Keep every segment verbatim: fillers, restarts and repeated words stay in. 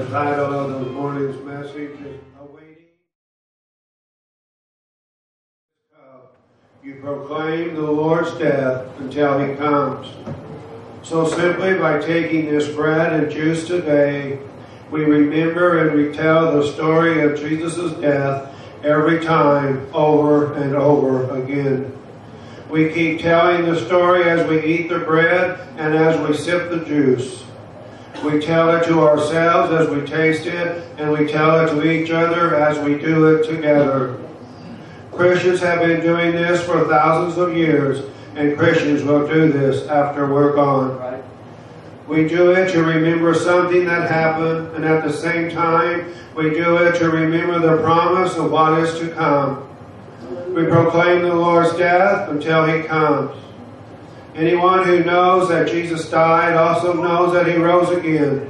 title of the morning's message is Awaiting. You proclaim the Lord's death until He comes. So simply by taking this bread and juice today, we remember and retell the story of Jesus' death every time, over and over again. We keep telling the story as we eat the bread and as we sip the juice. We tell it to ourselves as we taste it, and we tell it to each other as we do it together. Christians have been doing this for thousands of years, and Christians will do this after we're gone. Right. We do it to remember something that happened, and at the same time, we do it to remember the promise of what is to come. We proclaim the Lord's death until He comes. Anyone who knows that Jesus died also knows that He rose again.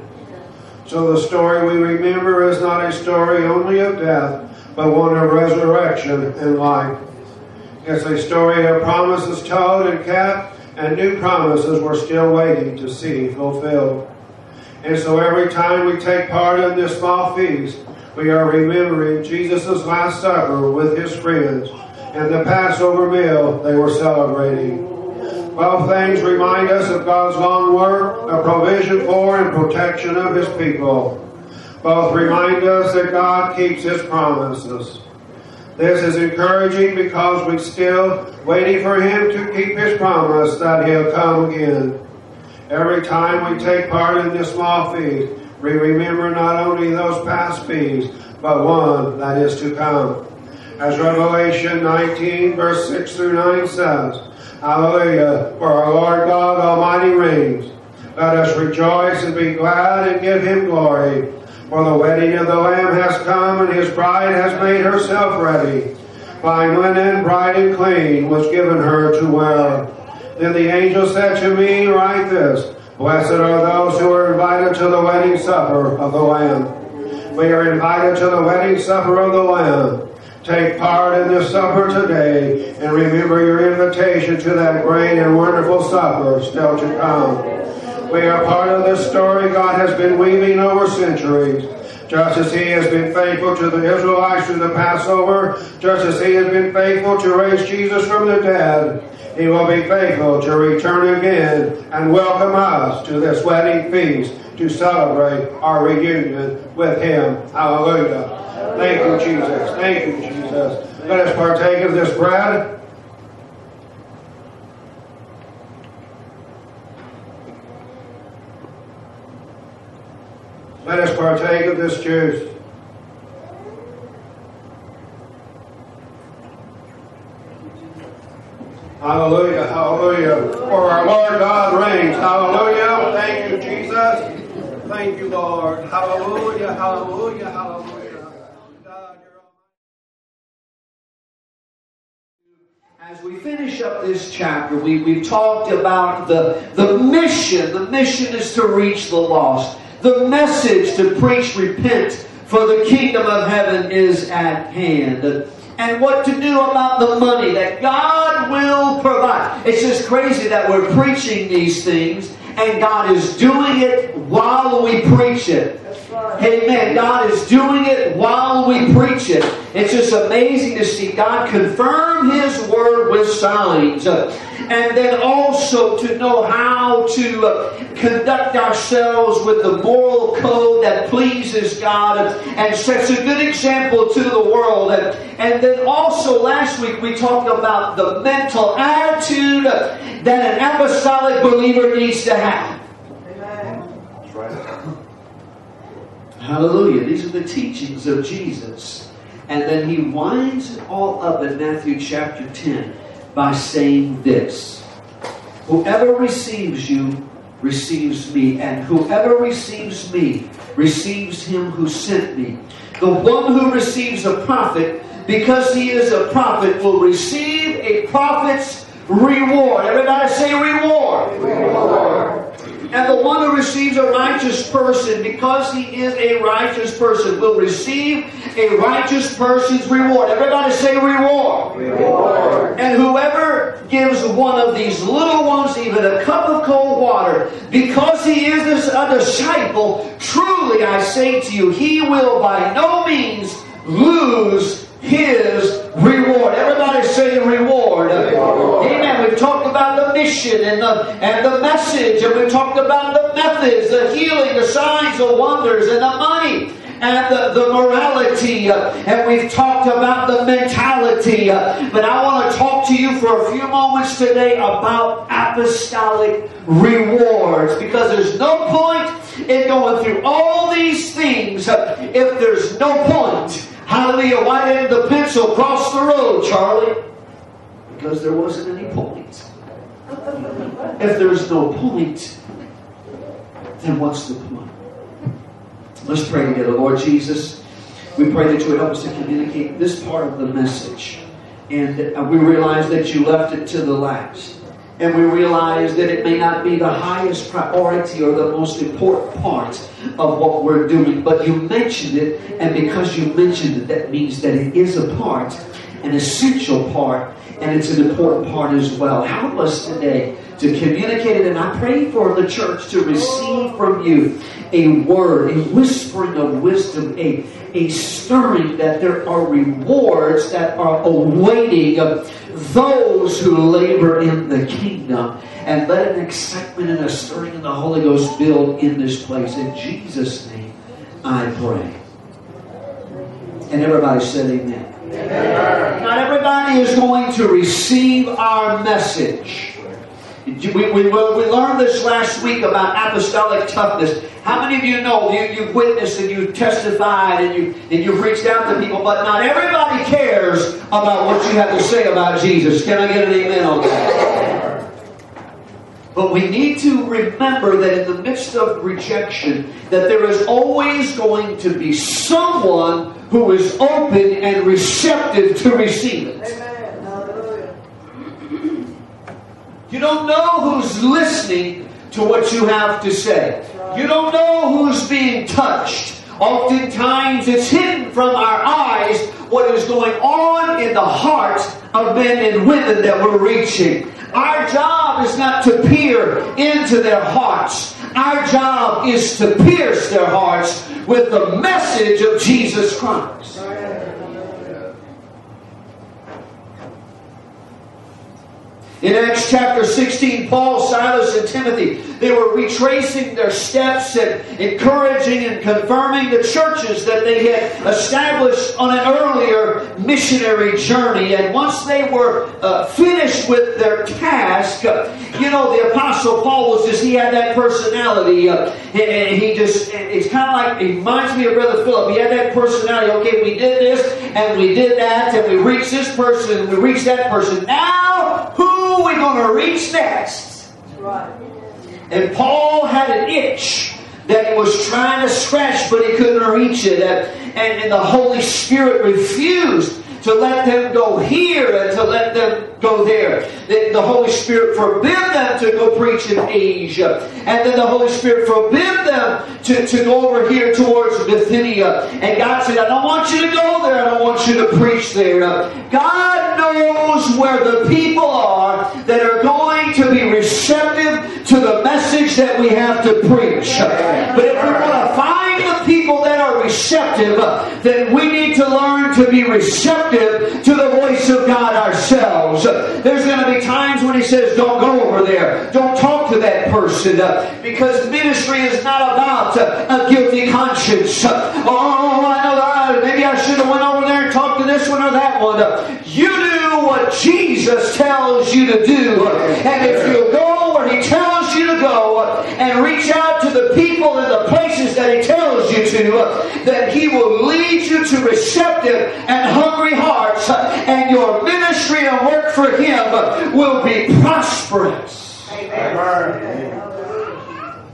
So the story we remember is not a story only of death, but one of resurrection and life. It's a story of promises told and kept, and new promises we're still waiting to see fulfilled. And so every time we take part in this small feast, we are remembering Jesus' Last Supper with His friends and the Passover meal they were celebrating. Both things remind us of God's long work of provision for and protection of His people. Both remind us that God keeps His promises. This is encouraging because we're still waiting for Him to keep His promise that He'll come again. Every time we take part in this small feast, we remember not only those past feasts, but one that is to come. As Revelation nineteen, verse six through nine says, Hallelujah, for our Lord God Almighty reigns. Let us rejoice and be glad and give Him glory. For the wedding of the Lamb has come, and His bride has made herself ready. Fine linen, bright and clean, was given her to wear. Then the angel said to me, Write this, Blessed are those who are invited to the wedding supper of the Lamb. We are invited to the wedding supper of the Lamb. Take part in this supper today and remember your invitation to that great and wonderful supper still to come. We are part of this story God has been weaving over centuries. Just as He has been faithful to the Israelites through the Passover, just as He has been faithful to raise Jesus from the dead, He will be faithful to return again and welcome us to this wedding feast to celebrate our reunion with Him. Hallelujah. Thank you, Jesus. Thank you, Jesus. Let us partake of this bread. Let us partake of this juice. Hallelujah, hallelujah. For our Lord God reigns. Hallelujah. Thank you, Jesus. Thank you, Lord. Hallelujah, hallelujah, hallelujah. As we finish up this chapter, we, we've talked about the, the mission. The mission is to reach the lost. The message to preach, repent, for the kingdom of heaven is at hand. And what to do about the money that God will provide. It's just crazy that we're preaching these things and God is doing it while we preach it. Amen. God is doing it while we preach it. It's just amazing to see God confirm His word with signs. And then also to know how to conduct ourselves with the moral code that pleases God and sets a good example to the world. And, and then also last week we talked about the mental attitude that an apostolic believer needs to have. Amen. That's right. Hallelujah. These are the teachings of Jesus. And then He winds it all up in Matthew chapter ten by saying this. Whoever receives you receives me, and whoever receives me receives Him who sent me. The one who receives a prophet, because he is a prophet, will receive a prophet's reward. Everybody say reward. Reward. And the one who receives a righteous person, because he is a righteous person, will receive a righteous person's reward. Everybody say reward. Reward. And whoever gives one of these little ones even a cup of cold water, because he is a disciple, truly I say to you, he will by no means lose his reward. Everybody say reward. Reward. Amen. We've talked about the mission and the and the message, and we've talked about the methods, the healing, the signs, the wonders, and the money, and the, the morality, uh, and we've talked about the mentality. Uh, but I want to talk to you for a few moments today about apostolic rewards, because there's no point in going through all these things uh, if there's no point. Hallelujah. Why didn't the pencil cross the road, Charlie? Because there wasn't any point. If there's no point, then what's the point? Let's pray together. Lord Jesus, we pray that you would help us to communicate this part of the message. And we realize that you left it to the last. And we realize that it may not be the highest priority or the most important part of what we're doing. But you mentioned it, and because you mentioned it, that means that it is a part, an essential part, and it's an important part as well. Help us today to communicate it. And I pray for the church to receive from you a word, a whispering of wisdom, a, a stirring that there are rewards that are awaiting those who labor in the kingdom. And let an excitement and a stirring in the Holy Ghost build in this place. In Jesus' name, I pray. And everybody said amen. Amen. Not everybody is going to receive our message. We, we, we learned this last week about apostolic toughness. How many of you know you, you've witnessed and you've testified and, you, and you've reached out to people, but not everybody cares about what you have to say about Jesus? Can I get an amen on that? But we need to remember that in the midst of rejection, that there is always going to be someone who is open and receptive to receive it. Amen. Hallelujah. You don't know who's listening to what you have to say. You don't know who's being touched. Oftentimes it's hidden from our eyes what is going on in the hearts of men and women that we're reaching. Our job is not to peer into their hearts. Our job is to pierce their hearts with the message of Jesus Christ. In Acts chapter sixteen, Paul, Silas, and Timothy, they were retracing their steps and encouraging and confirming the churches that they had established on an earlier missionary journey. And once they were uh, finished with their task, uh, you know, the Apostle Paul was just, he had that personality. Uh, and, and he just, it's kind of like, it reminds me of Brother Philip. He had that personality. Okay, we did this, and we did that, and we reached this person, and we reached that person. Now, who are we going to reach next? Right. And Paul had an itch that he was trying to scratch, but he couldn't reach it. And, and, and the Holy Spirit refused to let them go here and to let them go there. The, the Holy Spirit forbid them to go preach in Asia. And then the Holy Spirit forbid them to, to go over here towards Bithynia. And God said, I don't want you to go there. I don't want you to preach there. God knows where the people are that are going to be receptive to the message that we have to preach. But if we want to find the people that are receptive, then we need to learn to be receptive to the voice of God ourselves. There's going to be times when He says, don't go over there. Don't talk to that person. Because ministry is not about a guilty conscience. Oh, I know that. Maybe I should have went over there and talked to this one or that one. You do what Jesus tells you to do. And if you go where He tells you to go and reach out to the people in the places that He tells you to, then He will lead you to receptive and hungry hearts, and your ministry and work for Him will be prosperous. Amen.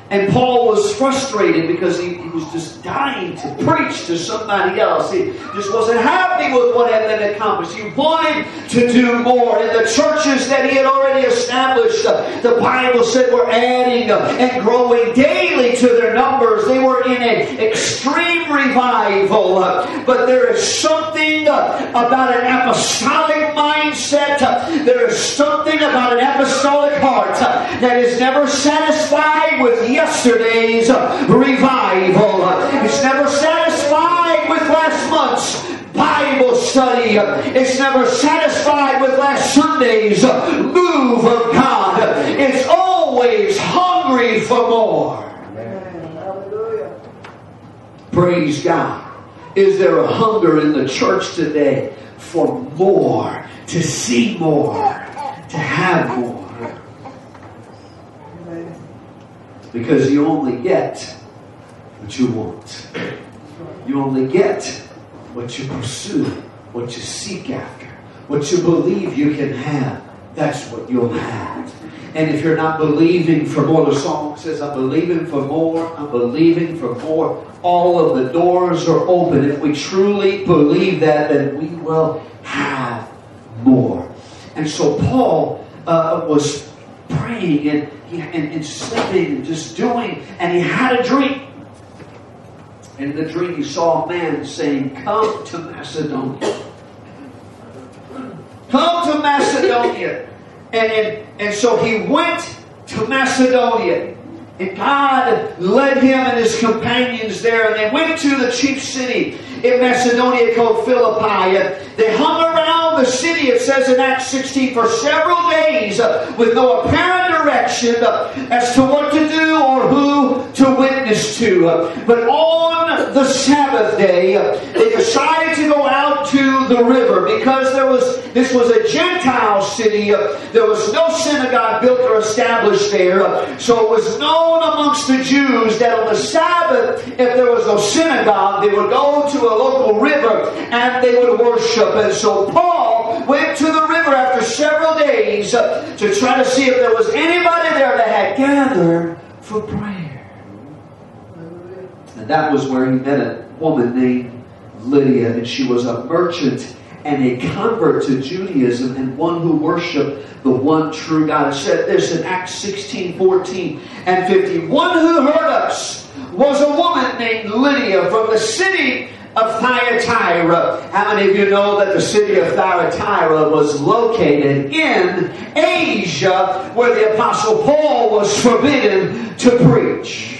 And Paul was frustrated because he, he was just dying to preach to somebody else. He just wasn't happy with what had been accomplished. He wanted to do more. In the churches that he had already established, uh, the Bible said were adding uh, and growing daily to their numbers. They were in an extreme revival. Uh, but there is something uh, about an apostolic mindset. Uh, there is something about an apostolic heart uh, that is never satisfied with yesterday's revival. It's never satisfied with last month's Bible study. It's never satisfied with last Sunday's move of God. It's always hungry for more. Hallelujah. Praise God. Is there a hunger in the church today for more, to see more, to have more? Because you only get what you want. You only get what you pursue, what you seek after, what you believe you can have. That's what you'll have. And if you're not believing for more, the song says, I'm believing for more, I'm believing for more. All of the doors are open. If we truly believe that, then we will have more. And so Paul uh, was praying and He, and, and sleeping and just doing, and he had a dream. And in the dream he saw a man saying, come to Macedonia. Come to Macedonia. And, and, and so he went to Macedonia. And God led him and his companions there. And they went to the chief city in Macedonia called Philippi. And they hung around the city, it says in Acts sixteen, for several days uh, with no apparent direction uh, as to what to do or who to witness to. Uh, but on the Sabbath day, uh, they decided to go out to the river because there was this was a Gentile city. Uh, there was no synagogue built or established there. Uh, so it was known amongst the Jews that on the Sabbath, if there was no synagogue, they would go to a local river and they would worship. And so Paul went to the river after several days uh, to try to see if there was anybody there that had gathered for prayer. And that was where he met a woman named Lydia, and she was a merchant and a convert to Judaism and one who worshiped the one true God. It said this in Acts sixteen, fourteen and fifteen. One who heard us was a woman named Lydia from the city of Thyatira. How many of you know that the city of Thyatira was located in Asia, where the Apostle Paul was forbidden to preach?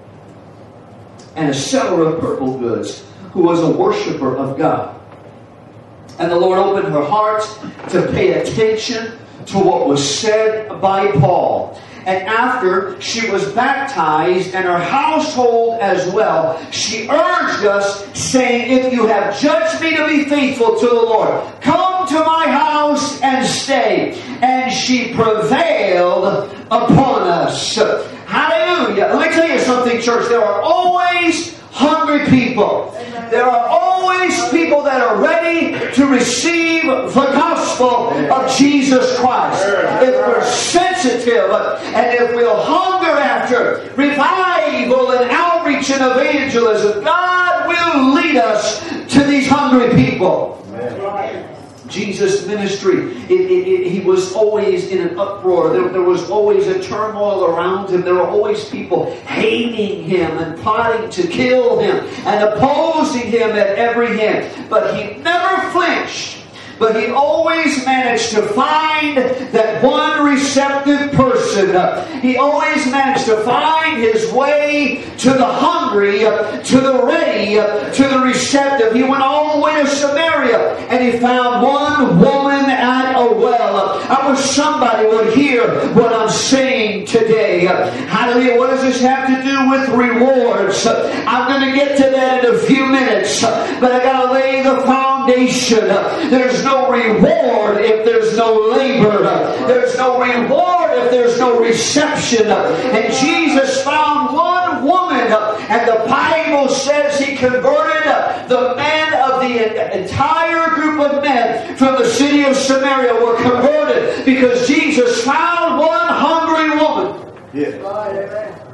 And a seller of purple goods, who was a worshiper of God. And the Lord opened her heart to pay attention to what was said by Paul. And after she was baptized, and her household as well, she urged us, saying, if you have judged me to be faithful to the Lord, come to my house and stay. And she prevailed upon us. Hallelujah. Let me tell you something, church. There are always hungry people. There are always people that are ready to receive the gospel of Jesus Christ. If we're sensitive and if we'll hunger after revival and outreach and evangelism, God will lead us to these hungry people. Amen. Jesus' ministry, it, it, it, he was always in an uproar. There, there was always a turmoil around him. There were always people hating him and plotting to kill him and opposing him at every hand. But he never flinched. But he always managed to find that one receptive person. He always managed to find his way to the hungry, to the ready, to the receptive. He went all the way to Samaria and he found one woman at a well. I wish somebody would hear what I'm saying today. Hallelujah. What does this have to do with rewards? I'm going to get to that in a few minutes. But I got to lay the foundation. There's no reward if there's no labor. There's no reward if there's no reception. And Jesus found one woman, and the Bible says he converted the men of the entire group of men from the city of Samaria were converted because Jesus found one hungry woman. Yeah.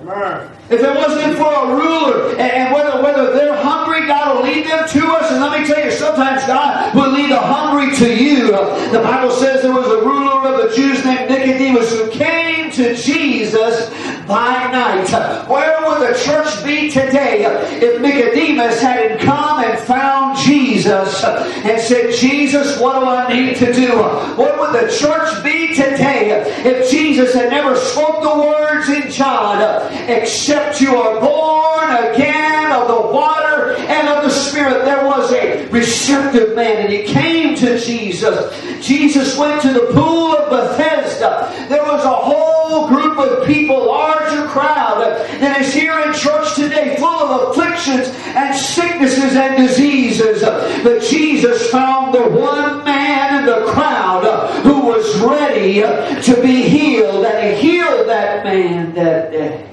If it wasn't for a ruler, and, and whether, whether they're hungry, God will lead them to us. And let me tell you, sometimes God will lead the hungry to you. The Bible says there was a ruler of the Jews named Nicodemus who came to Jesus by night. Where would the church be today if Nicodemus hadn't come and found Jesus and said, Jesus, what do I need to do? What would the church be today if Jesus had never spoke the words in John, except you are born again of the water and of the Spirit? There was a receptive man, and he came to Jesus. Jesus went to the pool of Bethesda. There was a whole group of people, larger crowd than is here in church today, full of afflictions and sicknesses and diseases. But Jesus found the one man in the crowd who was ready to be healed, and he healed that man that day.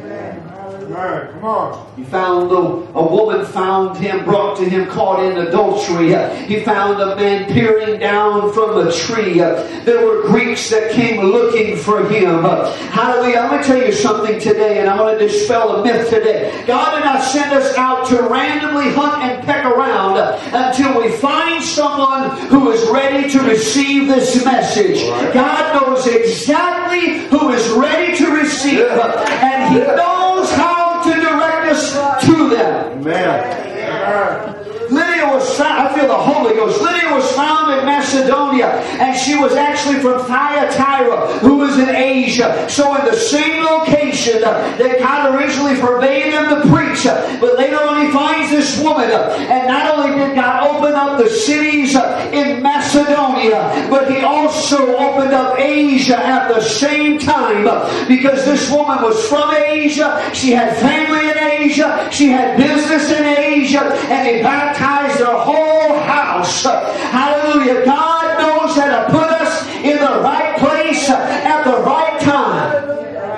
Amen. Come on. He found a, a woman found him, brought to him, caught in adultery. He found a man peering down from a tree. There were Greeks that came looking for him. Hallelujah. I'm going to tell you something today, and I want to dispel a myth today. God did not send us out to randomly hunt and peck around until we find someone who is ready to receive this message. God knows exactly who is ready to receive, and He knows how to direct us to them. Amen. Lydia was found, I feel the Holy Ghost. Lydia was found in Macedonia, and she was actually from Thyatira, who was in Asia. So in the same location that God originally forbade them to preach. But later on he finds this woman, and not only did God open up the cities in Macedonia, but He also opened up Asia at the same time, because this woman was from Asia. She had family in Asia. She had business in Asia, and He baptized their whole house. Hallelujah. God knows how to put us in the right place at the right time.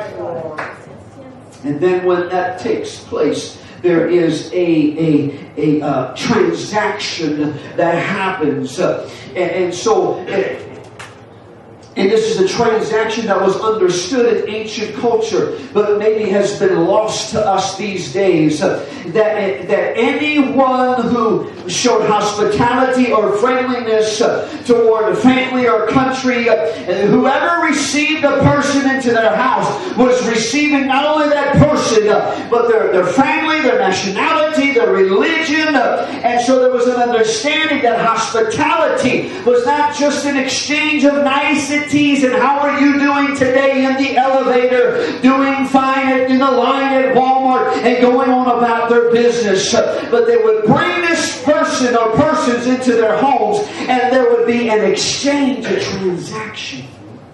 And then when that takes place, there is a, a, a uh, transaction that happens. Uh, and, and so... Uh, And this is a transaction that was understood in ancient culture, but maybe has been lost to us these days. Uh, that, that anyone who showed hospitality or friendliness uh, toward a family or country, uh, whoever received a person into their house was receiving not only that person, uh, but their, their family, their nationality, their religion. Uh, and so there was an understanding that hospitality was not just an exchange of niceties and how are you doing today in the elevator, doing fine in the line at Walmart, and going on about their business. But they would bring this person or persons into their homes, and there would be an exchange, a transaction.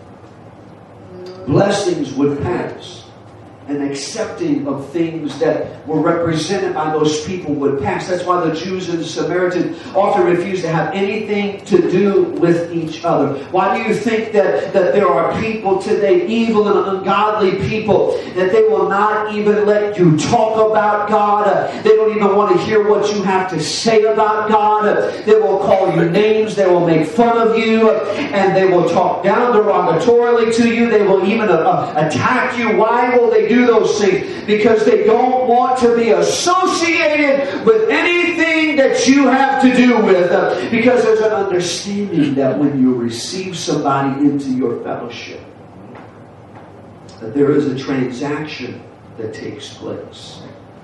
Blessings would pass, and accepting of things that were represented by those people would pass. That's why the Jews and the Samaritans often refused to have anything to do with each other. Why do you think that, that there are people today, evil and ungodly people, that they will not even let you talk about God? Uh, they don't even want to hear what you have to say about God. Uh, they will call you names. They will make fun of you. Uh, and they will talk down derogatorily to you. They will even uh, uh, attack you. Why will they do those things? Because they don't want to be associated with anything that you have to do with. Uh, because there's an understanding that when you receive somebody into your fellowship, that there is a transaction that takes place.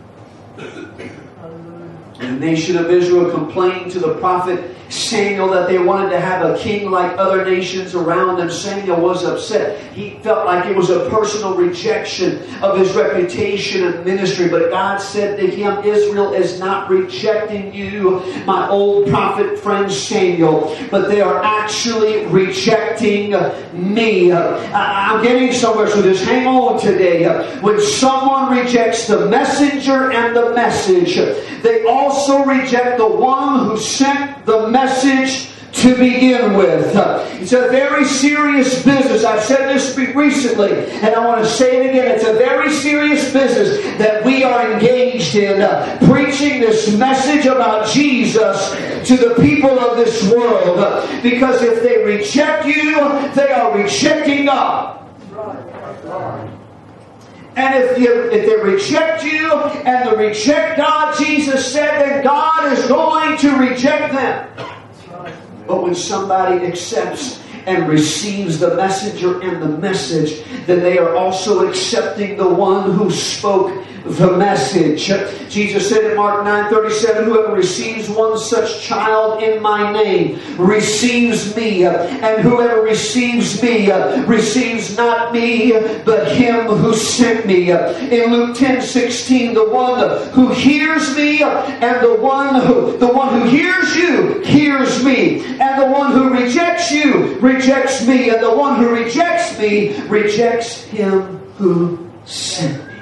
And the nation of Israel complained to the prophet Samuel that they wanted to have a king like other nations around them. Samuel was upset. He felt like it was a personal rejection of his reputation and ministry. But God said to him, Israel is not rejecting you, my old prophet friend Samuel, but they are actually rejecting me. I'm getting somewhere, so just hang on today. When someone rejects the messenger and the message, they also reject the one who sent the message to begin with. It's a very serious business. I've said this recently, and I want to say it again. It's a very serious business that we are engaged in, uh, preaching this message about Jesus to the people of this world. Because if they reject you, they are rejecting God. And if, you, if they reject you and they reject God, Jesus said, then God is going to reject them. But when somebody accepts and receives the messenger and the message, then they are also accepting the one who spoke the message. Jesus said in Mark nine thirty-seven, whoever receives one such child in my name receives me, and whoever receives me receives not me but him who sent me. In Luke ten sixteen, the one who hears me and the one who the one who hears you hears me, and the one who rejects you rejects me, and the one who rejects me rejects him who sent me.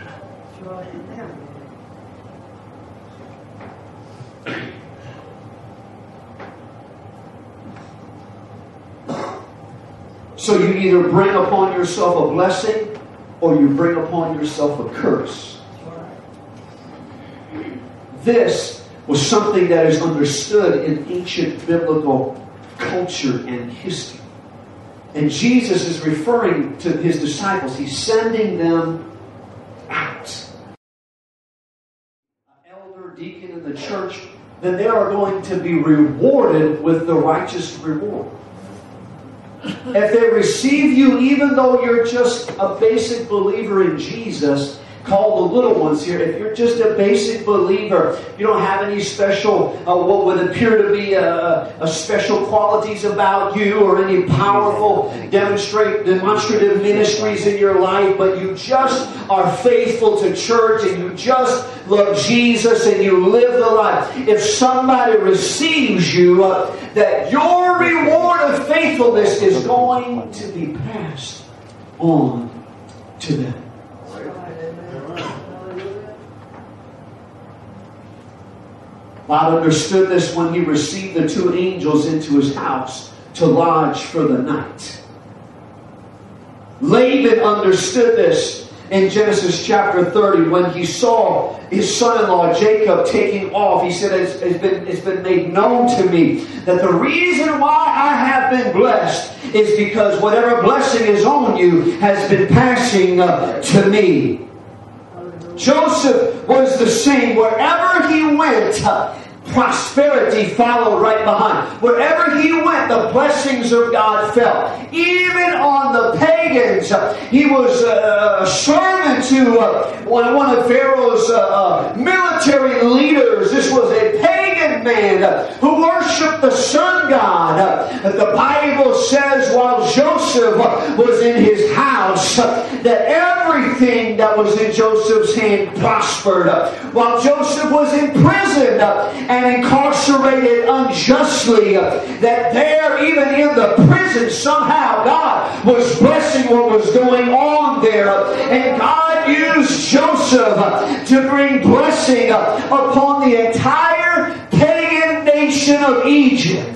So you either bring upon yourself a blessing or you bring upon yourself a curse. This was something that is understood in ancient biblical culture and history. And Jesus is referring to his disciples. He's sending them out. An elder, deacon in the church, then they are going to be rewarded with the righteous reward. If they receive you, even though you're just a basic believer in Jesus, called the little ones here, if you're just a basic believer, you don't have any special, uh, what would appear to be a, a special qualities about you or any powerful demonstrate demonstrative ministries in your life, but you just are faithful to church and you just love Jesus and you live the life. If somebody receives you, uh, that your reward of faithfulness is going to be passed on to them. God understood this when he received the two angels into his house to lodge for the night. Laban understood this in Genesis chapter thirty when he saw his son-in-law Jacob taking off. He said, it's, it's, been, it's been made known to me that the reason why I have been blessed is because whatever blessing is on you has been passing uh, to me. Joseph was the same. Wherever he went, uh, prosperity followed right behind. Wherever he went, the blessings of God fell. Even on the pagans, uh, he was uh, a servant to uh, one of Pharaoh's uh, uh, military leaders. This was a pagan man uh, who worshipped the sun god. Uh, the Bible says while Joseph uh, was in his house, uh, that everything that was in Joseph's hand prospered. Uh, while Joseph was in prison uh, and incarcerated unjustly, uh, that there, even in the prison, somehow God was blessing what was going on there. Uh, and God used Joseph uh, to bring blessing uh, upon the entire pagan nation of Egypt.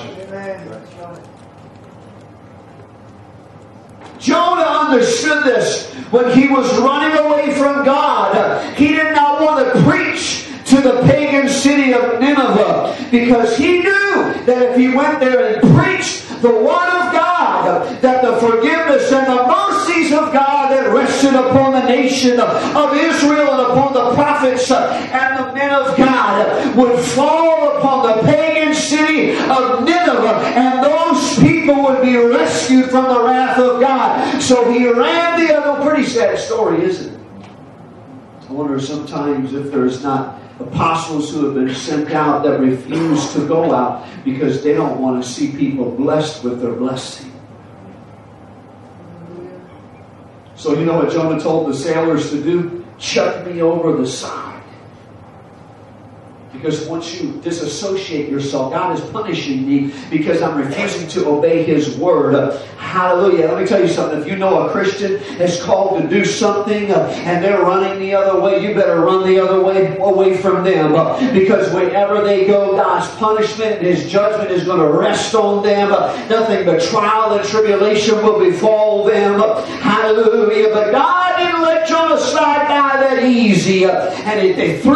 Jonah understood this when he was running away from God. He did not want to preach to the pagan city of Nineveh because he knew that if he went there and preached the Word of God, that the forgiveness and the mercies of God that rested upon the nation of Israel and upon the prophets and the men of God would fall upon the pagan city of Nineveh, and those people would be rescued from the wrath of God. So he ran the other. Pretty sad story, isn't it? I wonder sometimes if there's not apostles who have been sent out that refuse to go out because they don't want to see people blessed with their blessing. So you know what Jonah told the sailors to do? Chuck me over the side. Because once you disassociate yourself, God is punishing me because I'm refusing to obey His Word. Uh, hallelujah. Let me tell you something. If you know a Christian is called to do something uh, and they're running the other way, you better run the other way away from them. Uh, because wherever they go, God's punishment and His judgment is going to rest on them. Uh, nothing but trial and tribulation will befall them. Uh, hallelujah. But God didn't let Jonah slide by that easy. Uh, and they threw him in the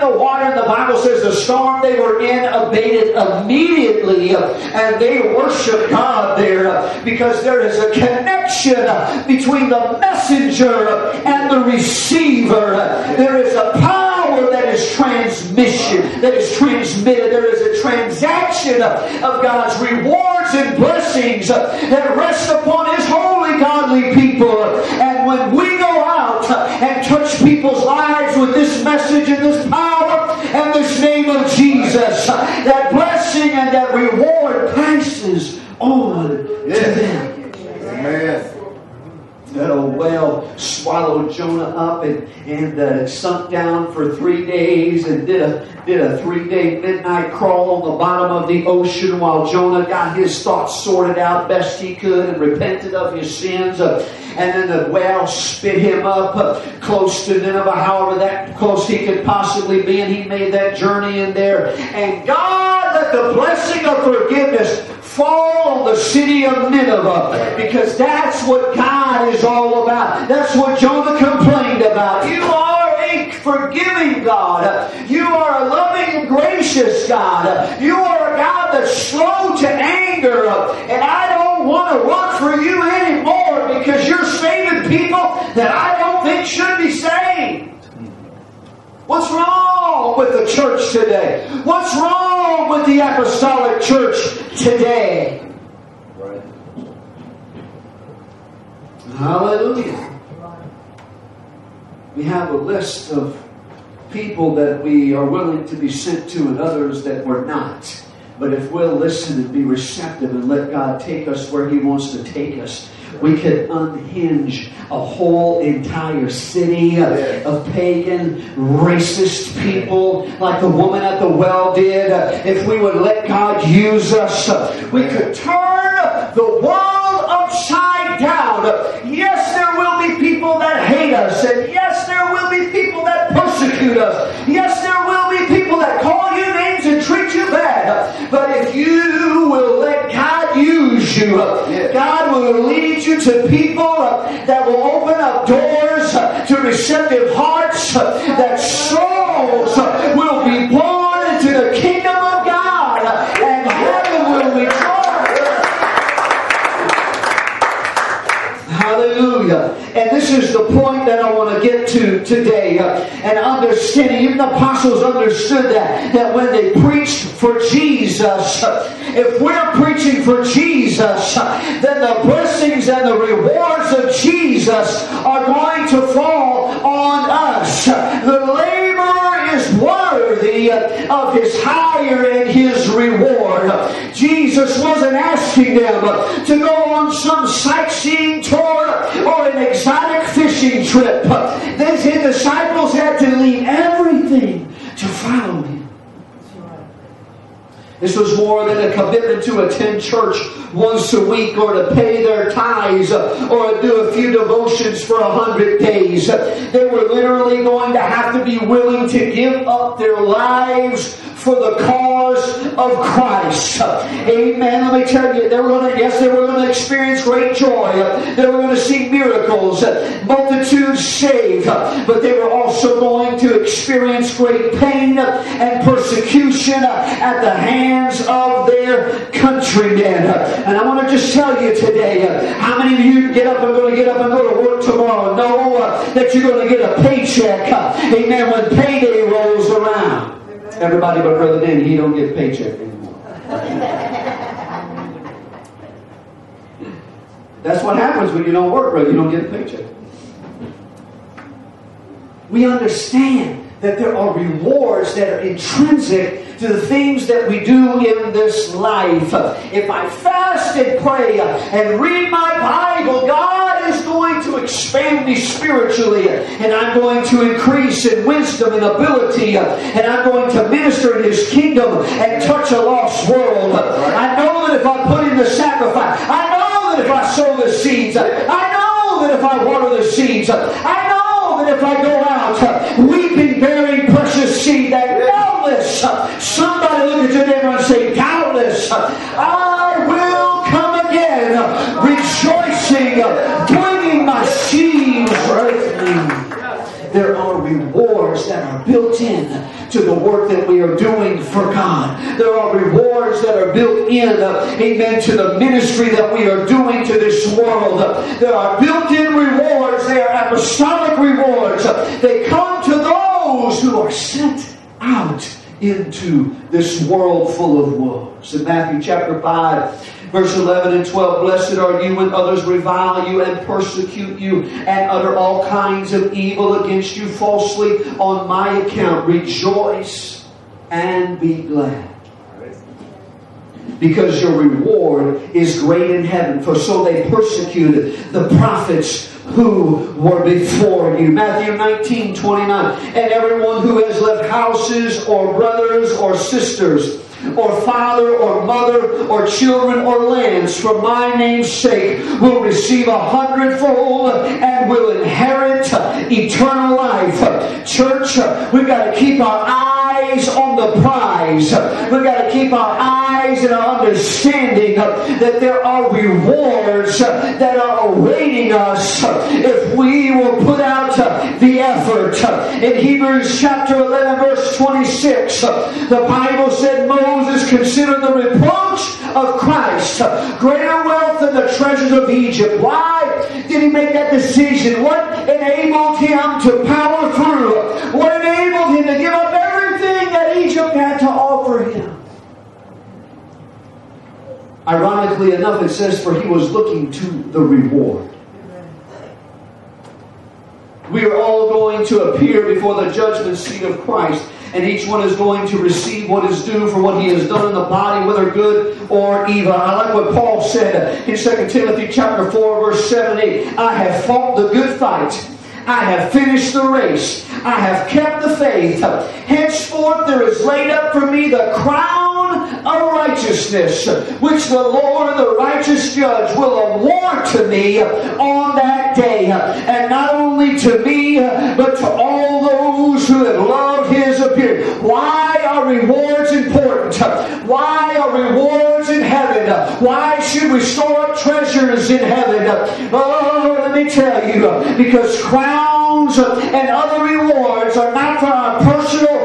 the water, and the Bible says the storm they were in abated immediately, and they worship God there because there is a connection between the messenger and the receiver. There is a power that is transmission, that is transmitted. There is a transaction of God's rewards and blessings that rest upon His holy, godly people. And when we go out and touch people's lives with this message and this power and this name of Jesus, that blessing and that reward passes on yes. to them. Amen. That old whale swallowed Jonah up and, and uh, sunk down for three days and did a did a three-day midnight crawl on the bottom of the ocean while Jonah got his thoughts sorted out best he could and repented of his sins. Uh, and then the whale spit him up uh, close to Nineveh, however that close he could possibly be, and he made that journey in there. And God let the blessing of forgiveness fall on the city of Nineveh, because that's what God is all about. That's what Jonah complained about. You are a forgiving God. You are a loving and gracious God. You are a God that's slow to anger. And I don't want to work for you anymore because you're saving people that I don't think should be saved. What's wrong with the church today? What's wrong with the apostolic church today? Right. Hallelujah. We have a list of people that we are willing to be sent to and others that we're not. But if we'll listen and be receptive and let God take us where He wants to take us, we could unhinge a whole entire city of pagan, racist people like the woman at the well did. If we would let God use us, we could turn the world upside down. Yes, there will be people that hate us, and yes, there will be people that persecute us. Yes, there will be people that call you names and treat you bad. But if you will let God use you, God will lead you to people that will open up doors to receptive hearts, that souls will be born into the kingdom of God, and heaven will rejoice. Hallelujah. And this is the point that I want to get to today. Uh, and understanding, even the apostles understood that, that when they preached for Jesus, uh, if we're preaching for Jesus, uh, then the blessings and the rewards of Jesus are going to fall on us. The laborer is worthy of his hire and his reward. Jesus wasn't asking them to go on some sightseeing tour or an exotic fishing trip. His disciples had to leave everything to follow Him. This was more than a commitment to attend church once a week or to pay their tithes or to do a few devotions for a hundred days. They were literally going to have to be willing to give up their lives for the cause of Christ. Amen. Let me tell you, they were going to, yes, they were going to experience great joy. They were going to see miracles, multitudes saved, but they were also going to experience great pain and persecution at the hands of their countrymen. And I want to just tell you today, how many of you get up and going to get up and go to work tomorrow know that you're going to get a paycheck, amen, when payday rolls around? Everybody but Brother Danny, he don't get a paycheck anymore. That's what happens when you don't work, brother. You don't get a paycheck. We understand that there are rewards that are intrinsic to the things that we do in this life. If I fast and pray and read my Bible, God is going to expand me spiritually, and I'm going to increase in wisdom and ability, and I'm going to minister in His kingdom and touch a lost world. I know that if I put in the sacrifice, I know that if I sow the seeds, I know that if I water the seeds, I know that if I go out weeping, bearing precious seed, that doubtless, somebody look at your neighbor and say, doubtless, I will come again, rejoicing, bringing my sheaves with me. There are rewards that are built in to the work that we are doing for God. There are rewards that are built in, uh, amen, to the ministry that we are doing to this world. Uh, there are built-in rewards. They are apostolic rewards. Uh, they come to those who are sent out into this world full of woes. In Matthew chapter five, verse eleven and twelve, blessed are you when others revile you and persecute you and utter all kinds of evil against you falsely on my account. Rejoice and be glad, because your reward is great in heaven. For so they persecuted the prophets who were before you. Matthew nineteen twenty-nine. And everyone who has left houses or brothers or sisters or father or mother or children or lands for my name's sake will receive a hundredfold and will inherit eternal life. Church, we've got to keep our eyes on the prize. We've got to keep our eyes and our understanding that there are rewards that are awaiting us if we will put out the effort. In Hebrews chapter eleven verse twenty-six, the Bible said Moses considered the reproach of Christ greater wealth than the treasures of Egypt. Why did he make that decision? What enabled him to power through? What enabled him to give up everything that Egypt had to offer him? Ironically enough, it says, for he was looking to the reward. We are all going to appear before the judgment seat of Christ, and each one is going to receive what is due for what he has done in the body, whether good or evil. I like what Paul said in Second Timothy chapter four, verse seven and eight. I have fought the good fight. I have finished the race. I have kept the faith. Henceforth there is laid up for me the crown of righteousness, which the Lord, the righteous judge, will award to me on that day. And not only to me, but to all those who have loved his appearing. Why are rewards important? Why are rewards in heaven? Why should we store up treasures in heaven? Oh, let me tell you, because crowns and other rewards are not for our personal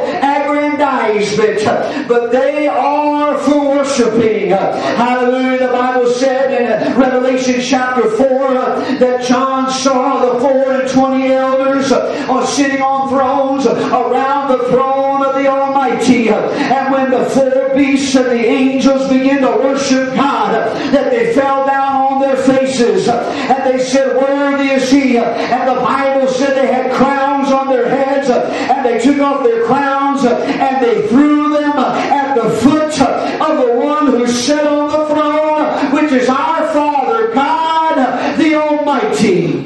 aggrandizement, but they are for worshiping. Hallelujah. The Bible said in Revelation chapter four that John saw the four and twenty elders sitting on thrones around the throne of the Almighty. And when the four beasts and the angels began to worship God, that they fell down on their faces and they said, worthy is he. And the Bible said they had crowns on their heads, and they took off their crowns and they threw them at the foot of the one who sat on the throne, which is our Father, God the Almighty.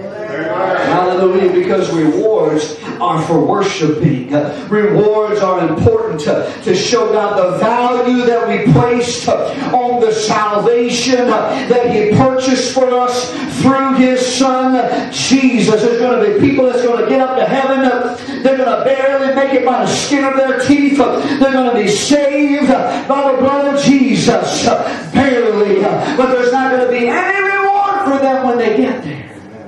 Hallelujah, because rewards are for worshiping. Rewards are important to, to show God the value that we placed on the salvation that he purchased for us through his Son, Jesus. There's going to be people that's going to get up to heaven. They're going to barely make it by the skin of their teeth. They're going to be saved by the blood of Jesus. Barely. But there's not going to be any reward for them when they get there.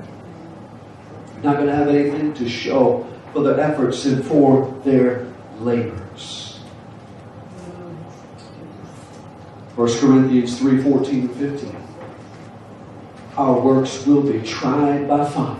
Not going to have anything to show for their efforts and for their labors. First Corinthians three, fourteen and fifteen. Our works will be tried by fire.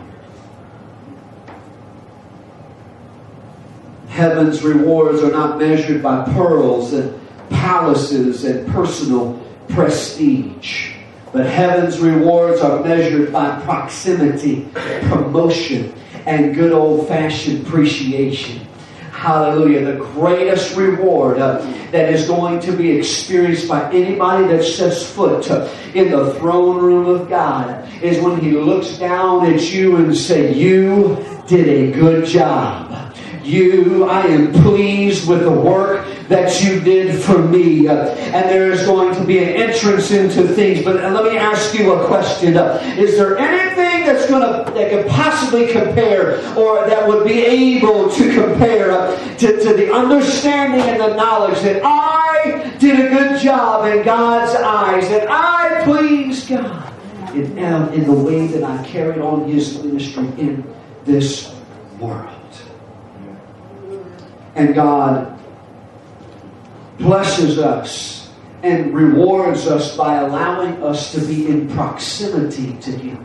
Heaven's rewards are not measured by pearls and palaces and personal prestige. But heaven's rewards are measured by proximity, promotion, and good old-fashioned appreciation. Hallelujah. The greatest reward uh, that is going to be experienced by anybody that sets foot uh, in the throne room of God is when he looks down at you and says, you did a good job. You, I am pleased with the work that you did for me. Uh, and there is going to be an entrance into things. But uh, let me ask you a question. Uh, is there anything that's going to that could possibly compare, or that would be able to compare uh, to, to the understanding and the knowledge that I did a good job in God's eyes, that I pleased God in, in the way that I carried on his ministry in this world? And God blesses us and rewards us by allowing us to be in proximity to Him,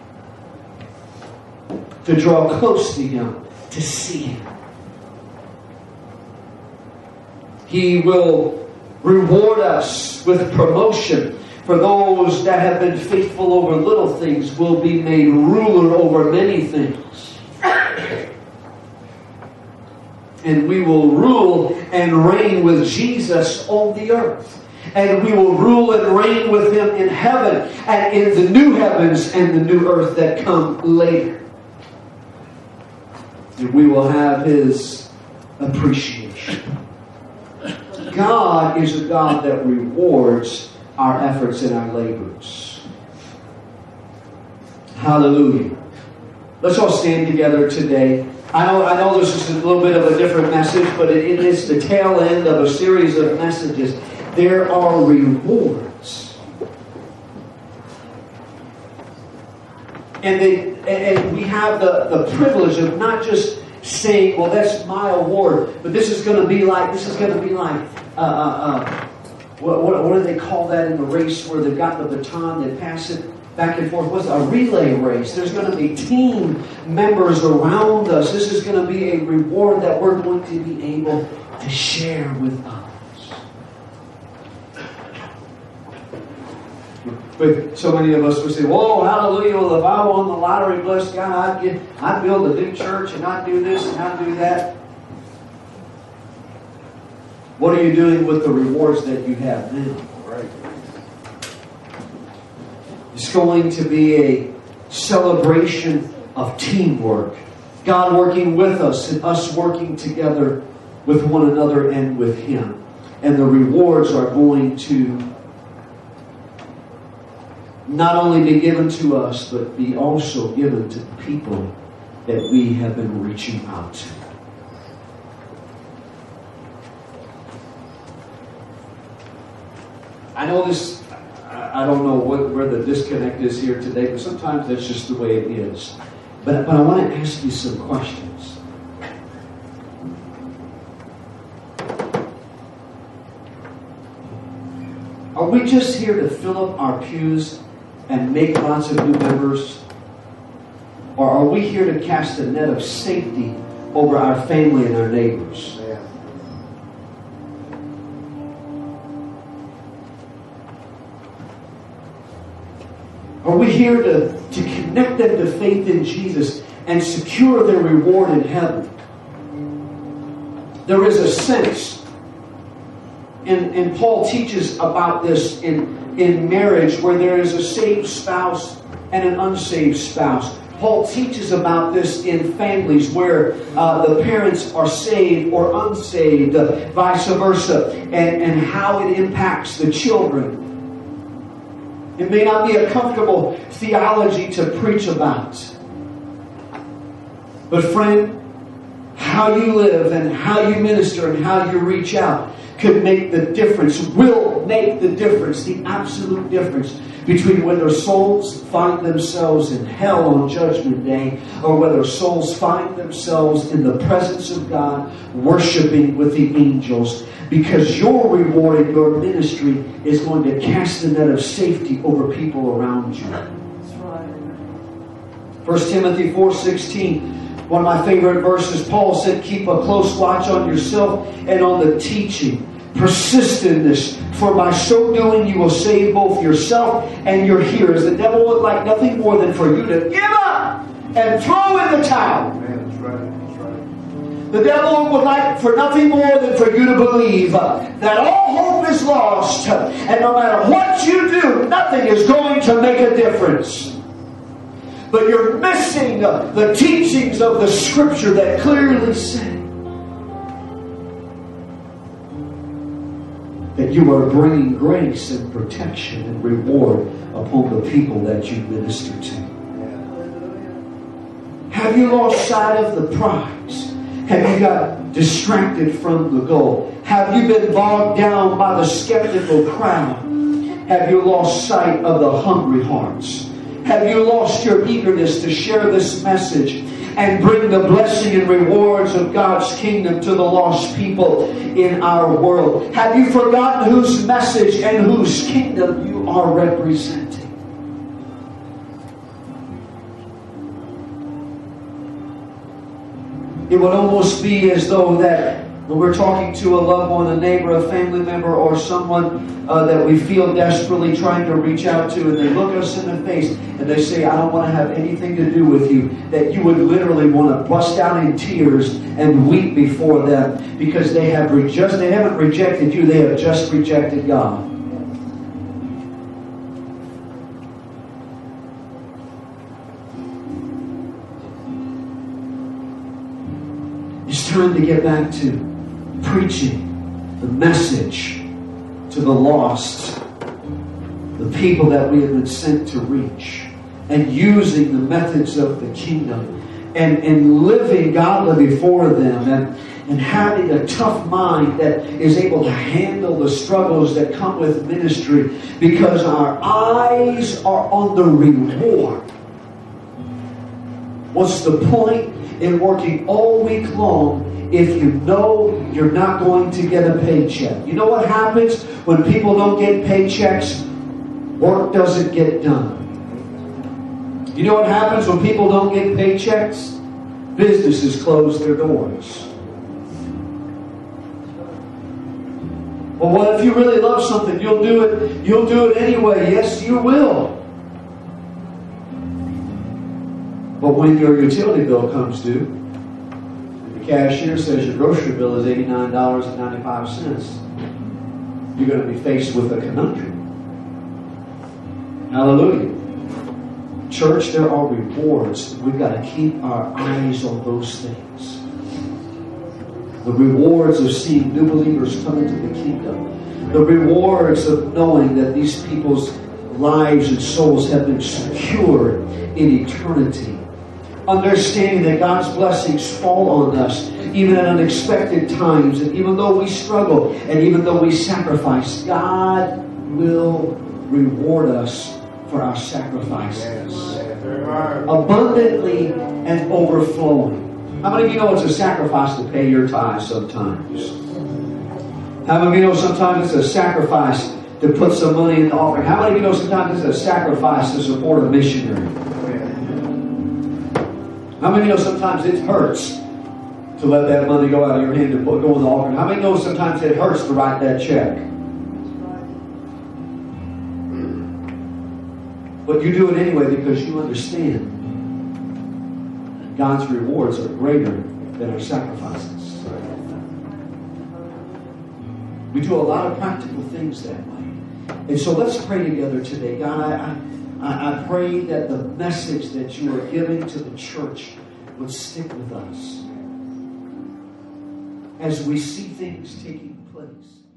to draw close to Him, to see Him. He will reward us with promotion. For those that have been faithful over little things will be made ruler over many things. And we will rule and reign with Jesus on the earth. And we will rule and reign with Him in heaven and in the new heavens and the new earth that come later. And we will have His appreciation. God is a God that rewards our efforts and our labors. Hallelujah. Let's all stand together today. I know, I know this is a little bit of a different message, but it, it is the tail end of a series of messages. There are rewards. And, they, and we have the, the privilege of not just saying, well, that's my award, but this is going to be like, this is going to be like, uh, uh, uh, what, what, what do they call that in the race where they've got the baton, they pass it back and forth? What's a relay race? There's going to be team members around us. This is going to be a reward that we're going to be able to share with others. But so many of us would say, whoa, hallelujah, well, if I won the lottery, bless God, I'd, get, I'd build a new church and I'd do this and I'd do that. What are you doing with the rewards that you have now? Right. It's going to be a celebration of teamwork. God working with us and us working together with one another and with Him. And the rewards are going to not only be given to us, but be also given to the people that we have been reaching out to. I know this, I don't know what, where the disconnect is here today, but sometimes that's just the way it is. But, but I want to ask you some questions. Are we just here to fill up our pews and make lots of new members? Or are we here to cast a net of safety over our family and our neighbors? Yeah. Are we here to, to connect them to faith in Jesus and secure their reward in heaven? There is a sense, and, and Paul teaches about this in, in marriage, where there is a saved spouse and an unsaved spouse. Paul teaches about this in families where uh, the parents are saved or unsaved, uh, vice versa, and, and how it impacts the children. It may not be a comfortable theology to preach about. But friend, how you live and how you minister and how you reach out could make the difference, will make the difference, the absolute difference between whether souls find themselves in hell on Judgment Day or whether souls find themselves in the presence of God worshiping with the angels. Because your reward in your ministry is going to cast a net of safety over people around you. That's right. First Timothy four sixteen, one of my favorite verses, Paul said, keep a close watch on yourself and on the teaching. Persist in this, for by so doing you will save both yourself and your hearers. The devil would like nothing more than for you to give up and throw in the towel. Man, that's right. That's right. The devil would like for nothing more than for you to believe that all hope is lost, and no matter what you do, nothing is going to make a difference. But you're missing the teachings of the Scripture that clearly say that you are bringing grace and protection and reward upon the people that you minister to. Have you lost sight of the prize? Have you got distracted from the goal? Have you been bogged down by the skeptical crowd? Have you lost sight of the hungry hearts? Have you lost your eagerness to share this message and bring the blessing and rewards of God's kingdom to the lost people in our world? Have you forgotten whose message and whose kingdom you are representing? It would almost be as though that when we're talking to a loved one, a neighbor, a family member, or someone uh, that we feel desperately trying to reach out to, and they look us in the face and they say, I don't want to have anything to do with you, that you would literally want to bust out in tears and weep before them because they have re- just, they haven't rejected you, they have just rejected God. It's time to get back to preaching the message to the lost, the people that we have been sent to reach, and using the methods of the kingdom, and, and living godly before them, and, and having a tough mind that is able to handle the struggles that come with ministry, because our eyes are on the reward. What's the point in working all week long if you know you're not going to get a paycheck? You know what happens when people don't get paychecks? Work doesn't get done. You know what happens when people don't get paychecks? Businesses close their doors. Well, what if you really love something? You'll do it. You'll do it anyway. Yes, you will. But when your utility bill comes due, and the cashier says your grocery bill is eighty-nine dollars and ninety-five cents, you're going to be faced with a conundrum. Hallelujah. Church, there are rewards. We've got to keep our eyes on those things. The rewards of seeing new believers come into the kingdom. The rewards of knowing that these people's lives and souls have been secured in eternity. Understanding that God's blessings fall on us even at unexpected times, and even though we struggle and even though we sacrifice, God will reward us for our sacrifices. Abundantly and overflowing. How many of you know it's a sacrifice to pay your tithes sometimes? How many of you know sometimes it's a sacrifice to put some money in the offering? How many of you know sometimes it's a sacrifice to support a missionary? How many know sometimes it hurts to let that money go out of your hand and put, go in the offering? How many know sometimes it hurts to write that check? But you do it anyway because you understand God's rewards are greater than our sacrifices. We do a lot of practical things that way. And so let's pray together today. God, I... I pray that the message that you are giving to the church would stick with us as we see things taking place.